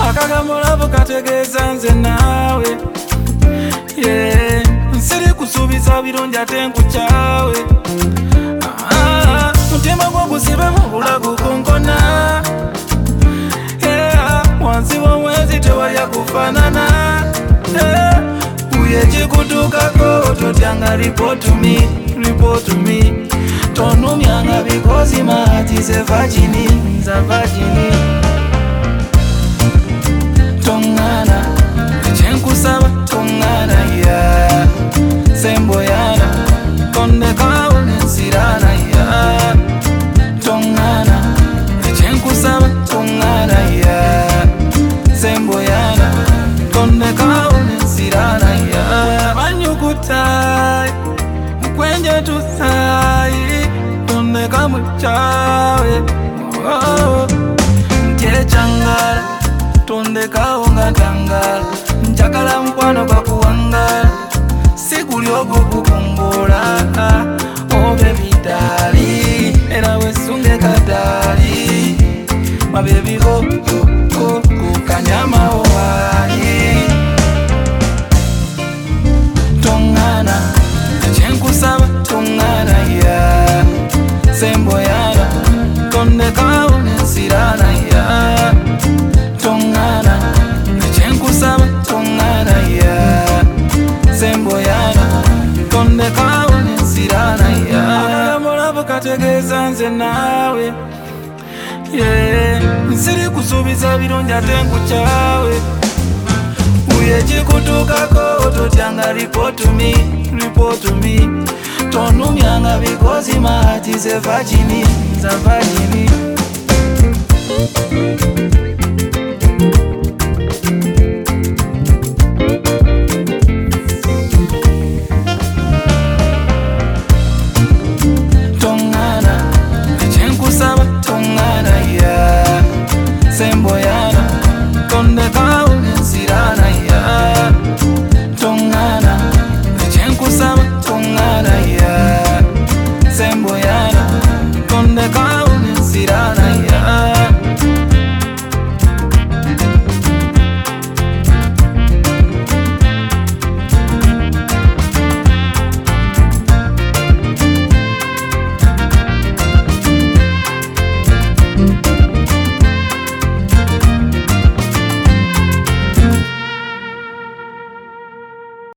Akagambo labo kategeza nze nawe. Nsiri kusubiza birungi ate nkukyawe. Mutima gwo gusibe mu bulago kunkona. Wansi w'omwezi tewalya kufaanana. Uye kikutuukako totyanga report to me. Tonumyanga because my heart is a virgin. Tongana, chenkusaba tongana ya. Semboyana, tondeka unsirana ya. Tongana, chenkusaba tongana ya. Semboyana, tondeka unsirana ya. Banyukutai, mkwenje tusai. Tondeka mchawe. Mchechangara, tondeka ungatangala. Nchakala mkwano kakuwangala. Sikuli ogo kukumbola. Oh baby dali, era wesunge kadali. My baby go kanyama owali. Tongana, chenkusaba tongana ya. Semboyana, tondeka unsirana ya. Tongana, chenkusaba tongana ya. Semboyana, tondeka unsirana ya. Akagambo labo kategeza nze nawe. Nsiri kusubiza birungi ate nkukyawe. Uye kikutuukako totyanga report to me. Tonumyanga because my heart is a virgin.